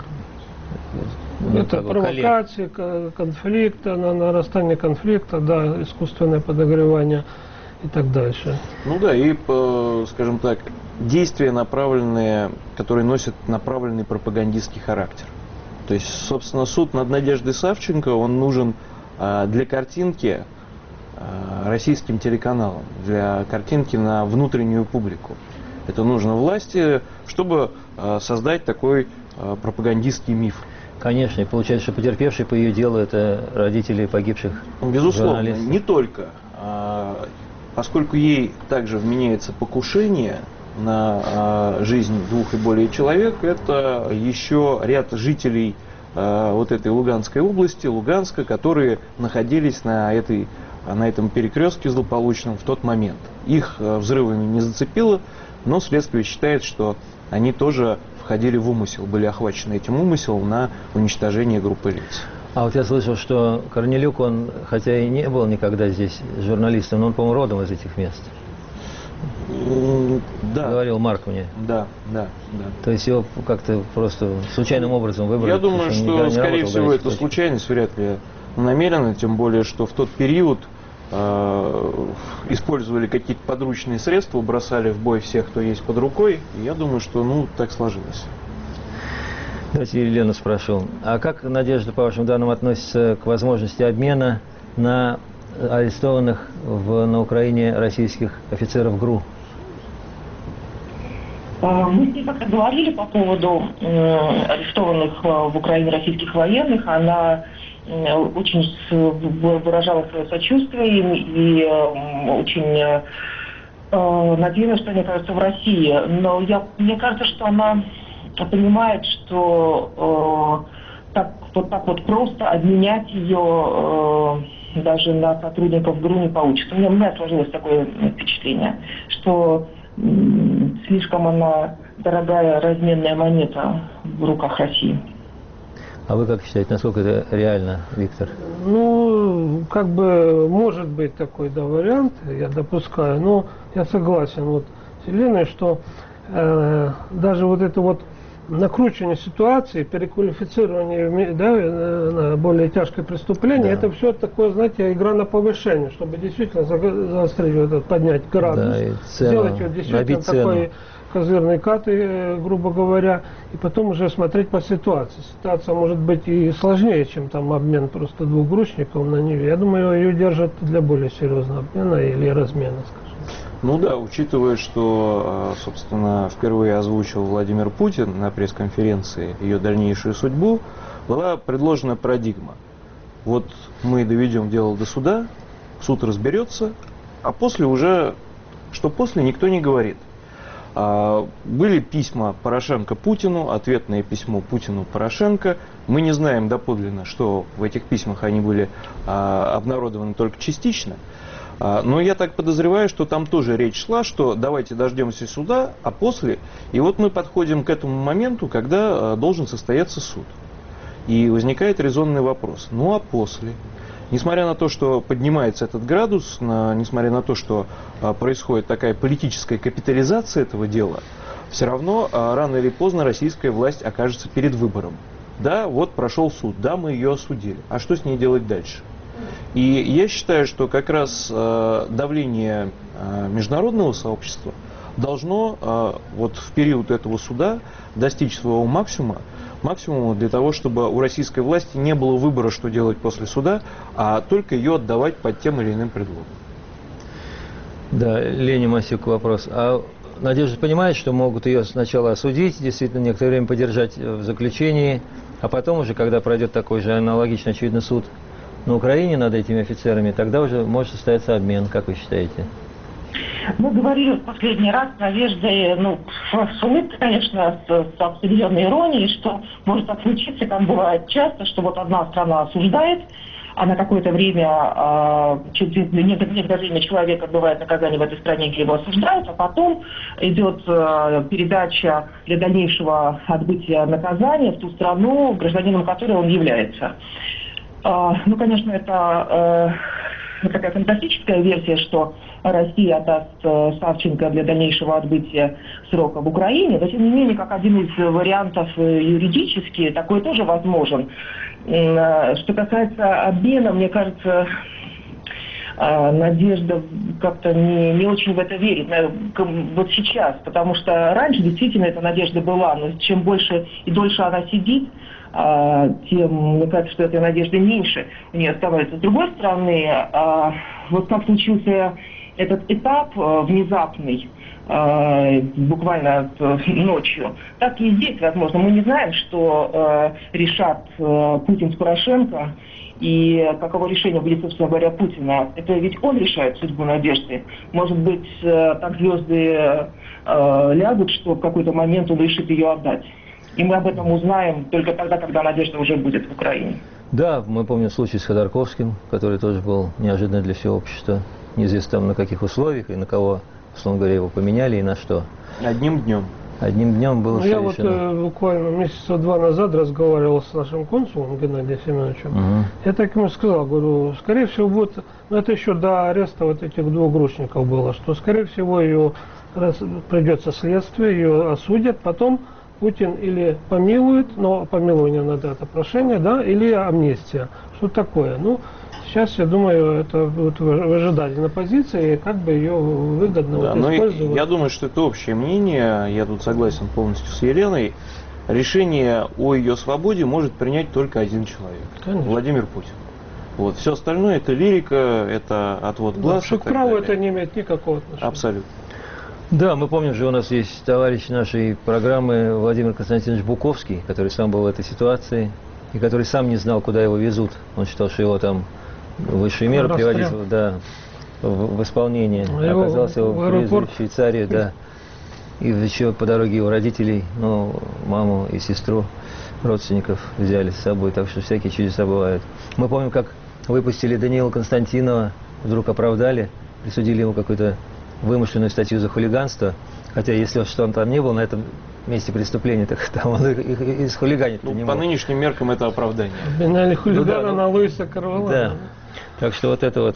Это провокации, конфликта, нарастание конфликта, да, искусственное подогревание и так дальше. Ну да, и, скажем так, действия, направленные, которые носят направленный пропагандистский характер. То есть, собственно, суд над Надеждой Савченко, он нужен для картинки российским телеканалам, для картинки на внутреннюю публику. Это нужно власти, чтобы создать такой пропагандистский миф. Конечно, и получается, что потерпевшие по ее делу это родители погибших безусловно, журналистов. Не только. Поскольку ей также вменяется покушение на жизнь двух и более человек, это еще ряд жителей вот этой Луганской области, Луганска, которые находились на этой на этом перекрестке злополучном в тот момент. Их взрывами не зацепило, но следствие считает, что они тоже входили в умысел, были охвачены этим умыслом на уничтожение группы лиц. А вот я слышал, что Корнелюк, он, хотя и не был никогда здесь журналистом, но он, по-моему, родом из этих мест. Да. Говорил Марк мне. Да. То есть его как-то просто случайным образом выбрали? Я думаю, что, скорее всего, это случайность, вряд ли намеренно, тем более, что в тот период использовали какие-то подручные средства, бросали в бой всех, кто есть под рукой, и я думаю, что, так сложилось. Давайте Елену спрошу. А как Надежда, по вашим данным, относится к возможности обмена на арестованных на Украине российских офицеров ГРУ? Мы с ней как-то говорили по поводу арестованных в Украине российских военных. Она очень выражала свое сочувствие им и очень надеялась, что они окажутся в России. Но мне кажется, что она понимает, что вот так просто обменять ее даже на сотрудников ГРУ не получится. У меня сложилось такое впечатление, что слишком она дорогая разменная монета в руках России. А вы как считаете, насколько это реально, Виктор? Может быть такой вариант, я допускаю, но я согласен с Еленой, что даже это накручивание ситуации, переквалифицирование на более тяжкое преступление, это все такое, знаете, игра на повышение, чтобы действительно заострить, поднять градус, сделать действительно такой козырный кат, грубо говоря, и потом уже смотреть по ситуации. Ситуация может быть и сложнее, чем там обмен просто двух грузчиков на Неве. Я думаю, ее держат для более серьезного обмена или размена, скажем. Учитывая, что, собственно, впервые озвучил Владимир Путин на пресс-конференции ее дальнейшую судьбу, была предложена парадигма. Мы доведем дело до суда, суд разберется, а после уже, что после, никто не говорит. Были письма Порошенко Путину, ответное письмо Путину Порошенко. Мы не знаем доподлинно, что в этих письмах они были обнародованы только частично. Но я так подозреваю, что там тоже речь шла, что давайте дождемся суда, а после... И мы подходим к этому моменту, когда должен состояться суд. И возникает резонный вопрос. А после... Несмотря на то, что поднимается этот градус, несмотря на то, что происходит такая политическая капитализация этого дела, все равно рано или поздно российская власть окажется перед выбором. Да, прошел суд, да, мы ее осудили. А что с ней делать дальше? И я считаю, что как раз давление международного сообщества должно в период этого суда достичь своего максимума для того, чтобы у российской власти не было выбора, что делать после суда, а только ее отдавать под тем или иным предлогом. Да, Лене Масюку вопрос. А Надежда понимает, что могут ее сначала осудить, действительно некоторое время подержать в заключении, а потом уже, когда пройдет такой же аналогичный, очевидно, суд на Украине над этими офицерами, тогда уже может состояться обмен, как вы считаете? Мы говорили в последний раз с Надеждой, с улыбкой, конечно, с определенной иронией, что может так случиться, как бывает часто, что одна страна осуждает, а на какое-то время, некоторое время человек отбывает наказание в этой стране, где его осуждают, а потом идет передача для дальнейшего отбытия наказания в ту страну, гражданином которой он является. Конечно, это такая фантастическая версия, что Россия отдаст Савченко для дальнейшего отбытия срока в Украине, но тем не менее, как один из вариантов юридически, такой тоже возможен. Что касается обмена, мне кажется, Надежда как-то не очень в это верит, сейчас, потому что раньше действительно эта надежда была, но чем больше и дольше она сидит, тем, мне кажется, что этой надежды меньше у нее оставается. С другой стороны, как случился этот этап внезапный, буквально ночью, так и здесь, возможно. Мы не знаем, что решат Путин с Порошенко, и каково решение будет, собственно говоря, Путина. Это ведь он решает судьбу Надежды. Может быть, так звезды лягут, что в какой-то момент он решит ее отдать. И мы об этом узнаем только тогда, когда Надежда уже будет в Украине. Да, мы помним случай с Ходорковским, который тоже был неожиданный для всего общества. Неизвестно там на каких условиях и на кого, условно говоря, его поменяли и на что. Одним днем. Одним днем было все решено. Я вот буквально месяца 2 назад разговаривал с нашим консулом Геннадием Семеновичем. Я так ему сказал, говорю, скорее всего будет, ну это еще до ареста вот этих 2 грушников было, что скорее всего ее придется следствие, ее осудят, потом Путин или помилует, но помилование надо, это прошение, да, или амнистия. Что такое? Ну, сейчас, я думаю, это будет выжидательная позиция, и как бы ее выгодно да, вот использовать. Я думаю, что это общее мнение, я тут согласен полностью с Еленой. Решение о ее свободе может принять только один человек. Конечно. Владимир Путин. Вот. Все остальное это лирика, это отвод глаз. Да, к праву это не имеет никакого отношения. Абсолютно. Да, мы помним же, у нас есть товарищ нашей программы Владимир Константинович Буковский, который сам был в этой ситуации, и который сам не знал, куда его везут. Он считал, что его там высшие меры приводить в исполнение. Оказался его привезли в Швейцарию, да. И еще по дороге его родителей, ну, маму и сестру, родственников взяли с собой, так что всякие чудеса бывают. Мы помним, как выпустили Даниила Константинова, вдруг оправдали, присудили ему какую-то вымышленную статью за хулиганство, хотя если что он там не был на этом месте преступления, так там он их из хулиганить не по мог. Нынешним меркам это оправдание. Обвиняли хулигана на Луиса Карвалана. Да. Так что вот это вот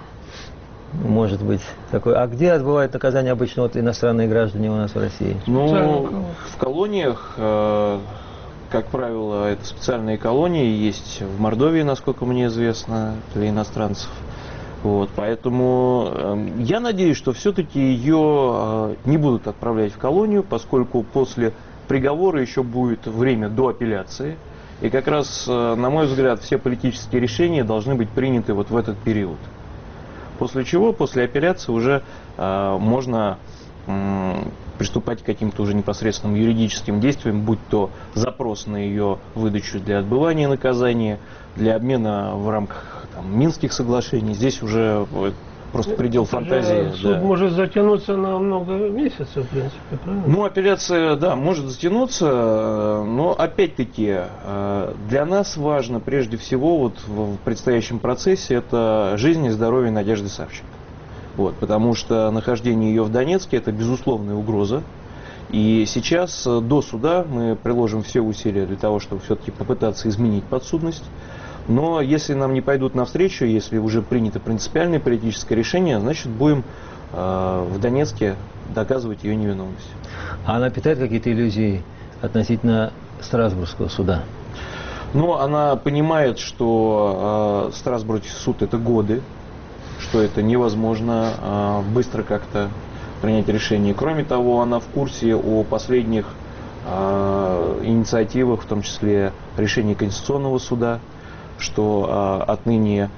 может быть такое. А где отбывают наказание обычно вот иностранные граждане у нас в России? Ну, в колониях, как правило, это специальные колонии, есть в Мордовии, насколько мне известно, для иностранцев. Вот, поэтому я надеюсь, что все-таки ее не будут отправлять в колонию, поскольку после приговора еще будет время до апелляции. И как раз, на мой взгляд, все политические решения должны быть приняты вот в этот период. После чего, после апелляции уже можно приступать к каким-то уже непосредственным юридическим действиям, будь то запрос на ее выдачу для отбывания наказания, для обмена в рамках Минских соглашений. Здесь уже просто предел фантазии. Суд может затянуться на много месяцев, в принципе, правильно? Ну, апелляция, да, может затянуться, но опять-таки для нас важно прежде всего вот в предстоящем процессе это жизнь и здоровье Надежды Савченко. Вот, потому что нахождение ее в Донецке это безусловная угроза. И сейчас до суда мы приложим все усилия для того, чтобы все-таки попытаться изменить подсудность. Но если нам не пойдут навстречу, если уже принято принципиальное политическое решение, значит будем в Донецке доказывать ее невиновность. А она питает какие-то иллюзии относительно Страсбургского суда? Ну, она понимает, что Страсбургский суд это годы, что это невозможно быстро как-то принять решение. Кроме того, она в курсе о последних инициативах, в том числе решении Конституционного суда, что отныне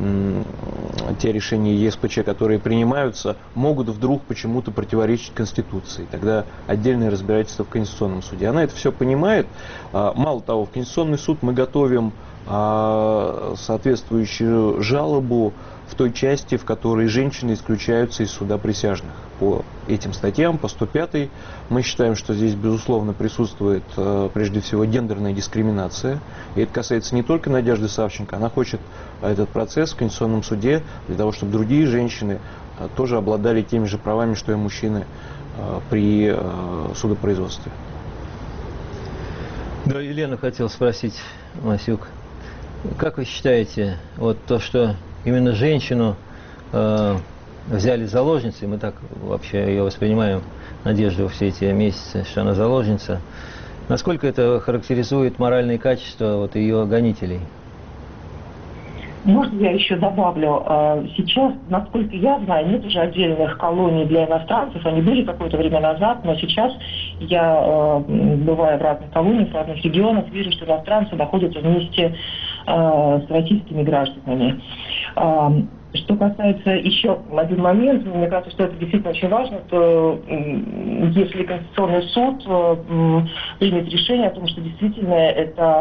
те решения ЕСПЧ, которые принимаются, могут вдруг почему-то противоречить Конституции. Тогда отдельное разбирательство в Конституционном суде. Она это все понимает. Мало того, в Конституционный суд мы готовим соответствующую жалобу в той части, в которой женщины исключаются из суда присяжных. По этим статьям, по 105 мы считаем, что здесь, безусловно, присутствует прежде всего гендерная дискриминация. И это касается не только Надежды Савченко, она хочет этот процесс в Конституционном суде для того, чтобы другие женщины тоже обладали теми же правами, что и мужчины при судопроизводстве. Да, Елена хотел спросить, Масюк, как вы считаете, вот то, что именно женщину взяли заложницей, мы так вообще ее воспринимаем, Надежду, все эти месяцы, что она заложница, насколько это характеризует моральные качества вот ее гонителей? Можно я еще добавлю? Сейчас, насколько я знаю, нет уже отдельных колоний для иностранцев. Они были какое-то время назад, но сейчас я, бывая в разных колониях, в разных регионах, вижу, что иностранцы находятся вместе с российскими гражданами. Что касается еще один момент, мне кажется, что это действительно очень важно, то если Конституционный суд примет решение о том, что действительно это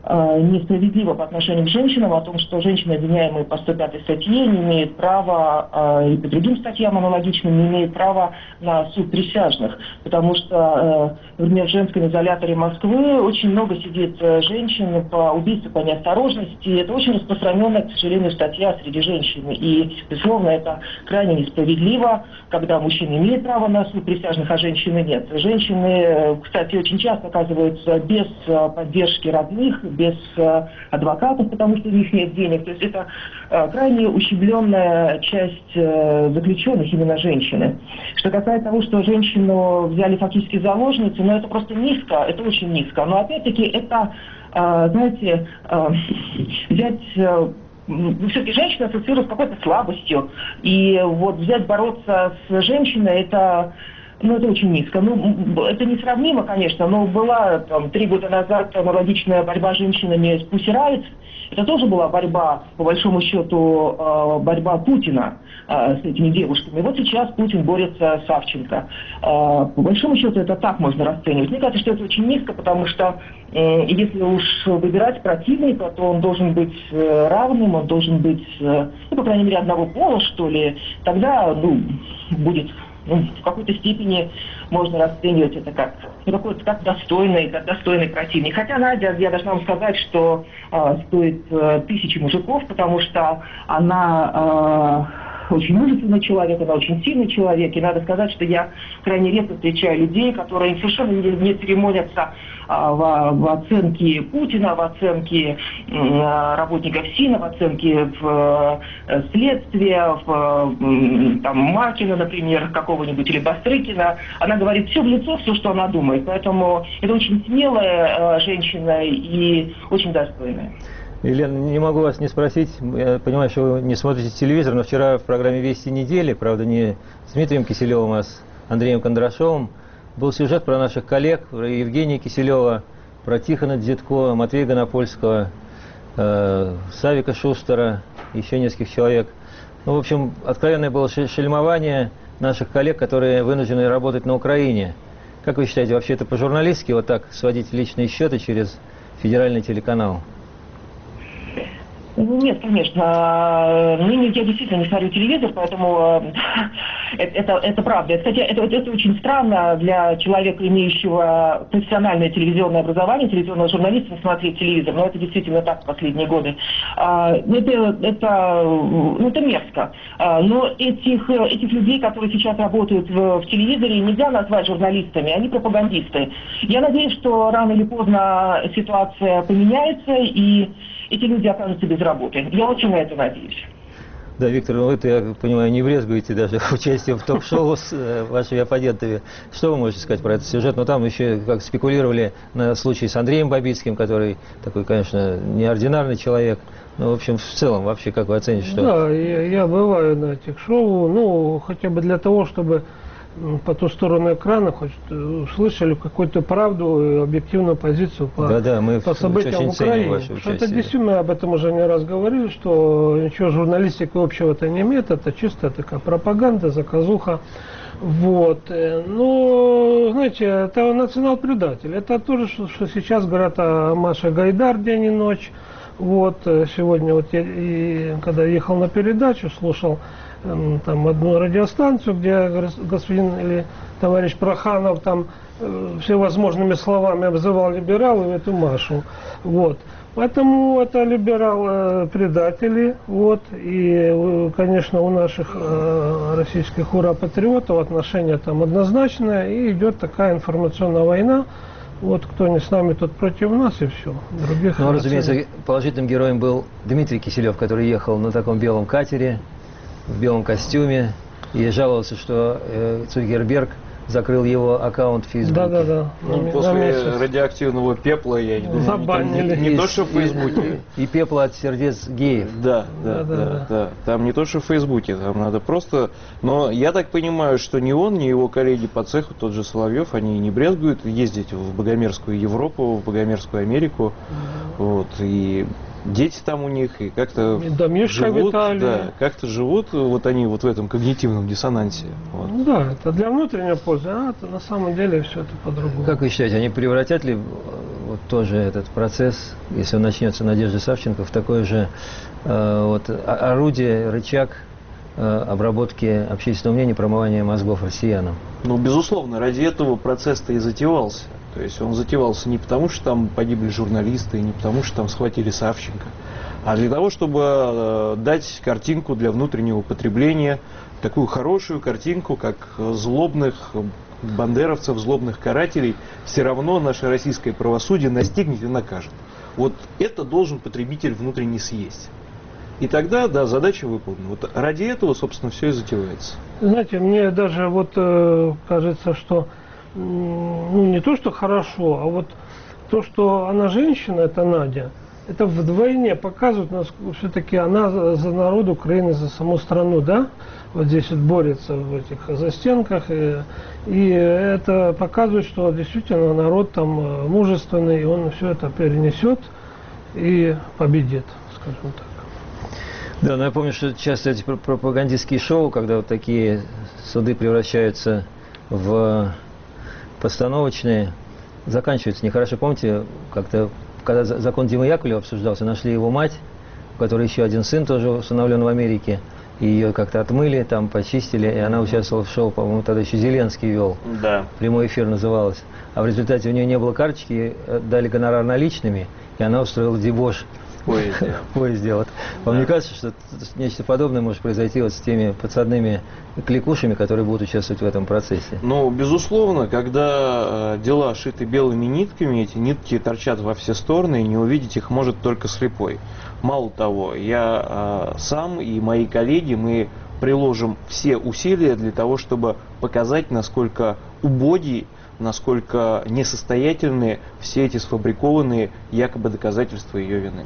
несправедливо по отношению к женщинам, о том, что женщины, обвиняемые по 105 статье, не имеют права, и по другим статьям аналогичным, не имеют права на суд присяжных. Потому что, например, в женском изоляторе Москвы очень много сидит женщин по убийству по неосторожности. Это очень распространенная, к сожалению, статья среди женщин. И, безусловно, это крайне несправедливо, когда мужчины имеют право на суд присяжных, а женщины нет. Женщины, кстати, очень часто оказываются без поддержки родных, без адвокатов, потому что у них нет денег. То есть это крайне ущемленная часть заключенных, именно женщины. Что касается того, что женщину взяли фактически заложницу, но это просто низко, это очень низко. Но опять-таки это, знаете, взять... Все-таки женщина ассоциируется с какой-то слабостью. И вот взять бороться с женщиной, это... Ну, это очень низко. Ну, это несравнимо, конечно, но была там 3 года назад аналогичная борьба с женщинами с Pussy Riot. Это тоже была борьба, по большому счету, борьба Путина с этими девушками. Вот сейчас Путин борется с Савченко. По большому счету это так можно расценивать. Мне кажется, что это очень низко, потому что если уж выбирать противника, то он должен быть равным, он должен быть, ну, по крайней мере, одного пола, что ли. Тогда, будет... в какой-то степени можно расценивать это как достойный противник. Хотя Надя, я должна вам сказать, что стоит 1000 мужиков, потому что она очень мужественный человек, она очень сильный человек. И надо сказать, что я крайне редко встречаю людей, которые совершенно не церемонятся в оценке Путина, в оценке работников СИНа, в оценке следствия, Макина, например, какого-нибудь, или Бастрыкина. Она говорит все в лицо, все, что она думает. Поэтому это очень смелая женщина и очень достойная. Елена, не могу вас не спросить, я понимаю, что вы не смотрите телевизор, но вчера в программе «Вести недели», правда, не с Дмитрием Киселевым, а с Андреем Кондрашовым, был сюжет про наших коллег, про Евгения Киселева, про Тихона Дзитко, Матвея Гонопольского, Савика Шустера, еще нескольких человек. Ну, в общем, откровенное было шельмование наших коллег, которые вынуждены работать на Украине. Как вы считаете, вообще это по-журналистски вот так сводить личные счеты через федеральный телеканал? Нет, конечно. Я действительно не смотрю телевизор, поэтому это правда. Кстати, это очень странно для человека, имеющего профессиональное телевизионное образование, телевизионного журналиста, смотреть телевизор. Но это действительно так в последние годы. Это мерзко. Но этих людей, которые сейчас работают в телевизоре, нельзя назвать журналистами, они пропагандисты. Я надеюсь, что рано или поздно ситуация поменяется, и эти люди окажутся без работы. Я очень на это надеюсь. Да, Виктор, вы-то, я понимаю, не брезгуете даже участием в ток-шоу с вашими оппонентами. Что вы можете сказать про этот сюжет? Но там еще как спекулировали на случай с Андреем Бабицким, который такой, конечно, неординарный человек. Ну, в общем, в целом, вообще, как вы оцените, что... Да, я бываю на этих шоу, хотя бы для того, чтобы по ту сторону экрана хоть услышали какую-то правду и объективную позицию по событиям в Украине. Это действительно, об этом уже не раз говорили, что ничего с журналистикой общего-то не имеет, это чисто такая пропаганда, заказуха. Вот. Но, знаете, это национал-предатель. Это тоже, что сейчас говорят о Маше Гайдар день и ночь. Вот. Сегодня вот я, когда ехал на передачу, слушал там одну радиостанцию, где господин или товарищ Проханов там всевозможными словами обзывал либералов эту Машу. Вот. Поэтому это либерал-предатели. Вот. И, конечно, у наших российских ура-патриотов отношения там однозначное, и идет такая информационная война. Вот кто не с нами, тот против нас, и все. Других разумеется, положительным героем был Дмитрий Киселев, который ехал на таком белом катере, в белом костюме, и жаловался, что Цукерберг закрыл его аккаунт в Фейсбуке. Да. После радиоактивного пепла, я не думаю, забанили. Не то, что в Фейсбуке. И пепла от сердец геев. Да. Там не то, что в Фейсбуке, там надо просто... Но я так понимаю, что ни он, ни его коллеги по цеху, тот же Соловьев, они не брезгуют ездить в богомерзкую Европу, в богомерзкую Америку. Вот, и дети там у них, и как-то живут, как-то живут, вот они вот в этом когнитивном диссонансе. Вот. Ну да, это для внутренней пользы, а это на самом деле все это по-другому. Как вы считаете, они превратят ли вот тоже этот процесс, если он начнется Надежды Савченко, в такое же вот орудие, рычаг обработки общественного мнения, промывания мозгов россиянам? Ну, безусловно, ради этого процесс-то и затевался. То есть он затевался не потому, что там погибли журналисты, не потому, что там схватили Савченко, а для того, чтобы дать картинку для внутреннего потребления, такую хорошую картинку, как злобных бандеровцев, злобных карателей, все равно наше российское правосудие настигнет и накажет. Вот это должен потребитель внутренне съесть. И тогда, да, задача выполнена. Вот ради этого, собственно, все и затевается. Знаете, мне даже вот кажется, что ну, не то, что хорошо, а вот то, что она женщина, это Надя, это вдвойне показывает, все-таки она за народ Украины, за саму страну, да, вот здесь вот борется в этих застенках, и это показывает, что действительно народ там мужественный, и он все это перенесет и победит, скажем так. Да, но я помню, что часто эти пропагандистские шоу, когда вот такие суды превращаются в постановочные, заканчиваются нехорошо. Помните, как-то, когда закон Димы Яковлева обсуждался, нашли его мать, у которой еще один сын тоже усыновлен в Америке, и ее как-то отмыли, там почистили, и она участвовала в шоу, по-моему, тогда еще Зеленский вел. Да. Прямой эфир называлось. А в результате у нее не было карточки, дали гонорар наличными, и она устроила дебош. В поезде. Вот. Вам не кажется, что нечто подобное может произойти вот с теми подсадными кликушами, которые будут участвовать в этом процессе? Ну, безусловно, когда дела шиты белыми нитками, эти нитки торчат во все стороны, и не увидеть их может только слепой. Мало того, я сам и мои коллеги, мы приложим все усилия для того, чтобы показать, насколько убогие, насколько несостоятельны все эти сфабрикованные якобы доказательства ее вины.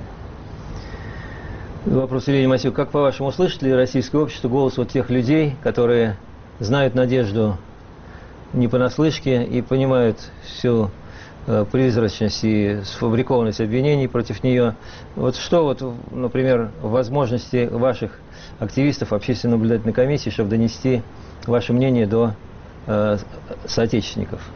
Вопрос Елене Масюк. Как, по-вашему, услышит ли российское общество голос вот тех людей, которые знают Надежду не понаслышке и понимают всю призрачность и сфабрикованность обвинений против нее? Вот что, вот, например, возможности ваших активистов общественно-наблюдательной комиссии, чтобы донести ваше мнение до соотечественников?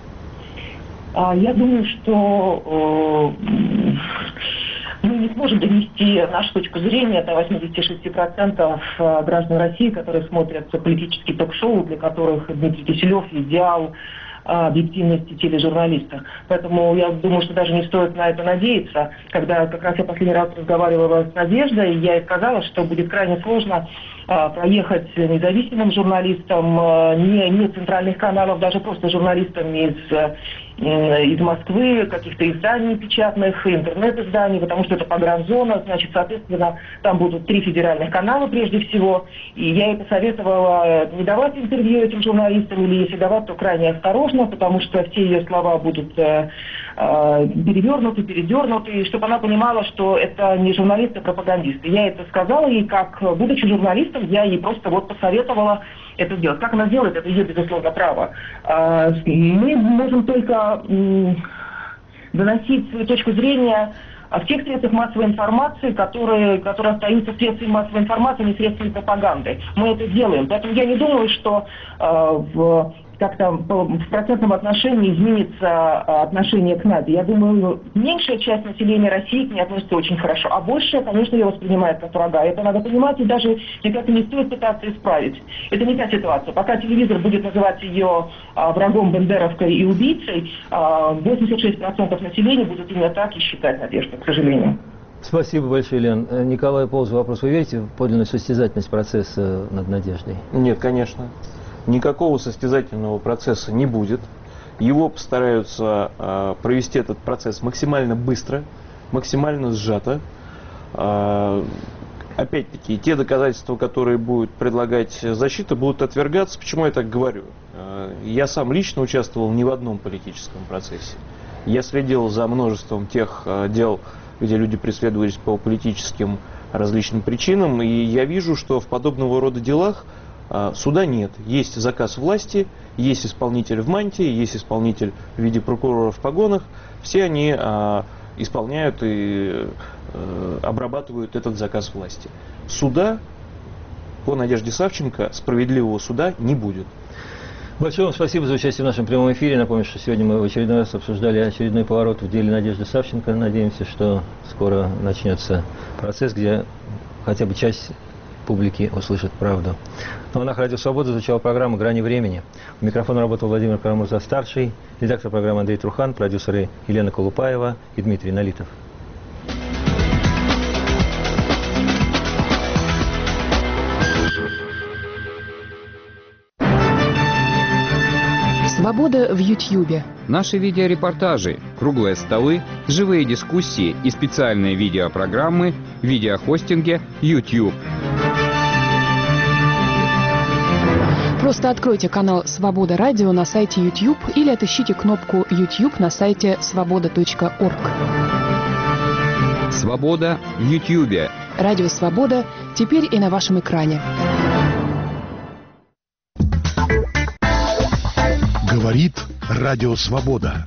Я думаю, что мы не сможем донести нашу точку зрения до 86% граждан России, которые смотрят политические ток-шоу, для которых Дмитрий Киселев идеал объективности тележурналиста. Поэтому я думаю, что даже не стоит на это надеяться. Когда как раз я последний раз разговаривала с Надеждой, я ей сказала, что будет крайне сложно проехать независимым журналистам, не центральных каналов, даже просто журналистам из Москвы, каких-то изданий печатных, интернет-изданий, потому что это погранзона, значит, соответственно, там будут 3 федеральных канала прежде всего. И я ей посоветовала не давать интервью этим журналистам, или если давать, то крайне осторожно, потому что все ее слова будут перевернуты, передернуты, и чтобы она понимала, что это не журналисты, а пропагандисты. Я это сказала ей, как, будучи журналистом, я ей просто вот посоветовала это сделать. Как она делает, это ее, безусловно, право. Мы можем только доносить свою точку зрения в тех средствах массовой информации, которые остаются средствами массовой информации, а не средствами пропаганды. Мы это делаем. Поэтому я не думаю, что как-то в процентном отношении изменится отношение к Наде. Я думаю, меньшая часть населения России к ней относится очень хорошо, а большая, конечно, ее воспринимает как врага. Это надо понимать, и даже, мне кажется, не стоит пытаться исправить. Это не та ситуация. Пока телевизор будет называть ее врагом, бандеровкой и убийцей, 86% населения будут именно так и считать Надежду, к сожалению. Спасибо большое, Лен. Николай Ползов, вопрос. Вы верите в подлинную состязательность процесса над Надеждой? Нет, конечно. Никакого состязательного процесса не будет. Его постараются провести этот процесс максимально быстро, максимально сжато. Опять-таки, те доказательства, которые будет предлагать защита, будут отвергаться. Почему я так говорю? Я сам лично участвовал не в одном политическом процессе. Я следил за множеством тех дел, где люди преследовались по политическим различным причинам, и я вижу, что в подобного рода делах суда нет. Есть заказ власти, есть исполнитель в мантии, есть исполнитель в виде прокурора в погонах. Все они исполняют и обрабатывают этот заказ власти. Суда по Надежде Савченко, справедливого суда, не будет. Большое вам спасибо за участие в нашем прямом эфире. Напомню, что сегодня мы в очередной раз обсуждали очередной поворот в деле Надежды Савченко. Надеемся, что скоро начнется процесс, где хотя бы часть публики услышит правду. На волнах Радио Свобода звучала программа «Грани времени». У микрофона работал Владимир Карамурза-старший, редактор программы Андрей Трухан, продюсеры Елена Колупаева и Дмитрий Налитов. Свобода в Ютьюбе. Наши видеорепортажи, круглые столы, живые дискуссии и специальные видеопрограммы в видеохостинге YouTube. Просто откройте канал «Свобода Радио» на сайте YouTube или отыщите кнопку YouTube на сайте svoboda.org. Свобода в YouTube. Радио «Свобода» теперь и на вашем экране. Говорит Радио Свобода.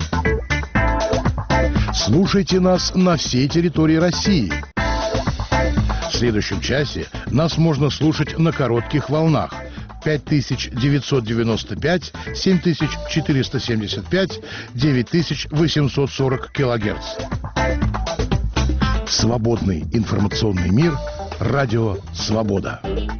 Слушайте нас на всей территории России. В следующем часе нас можно слушать на коротких волнах 5995, 7475, 9840 килогерц. Свободный информационный мир. Радио Свобода.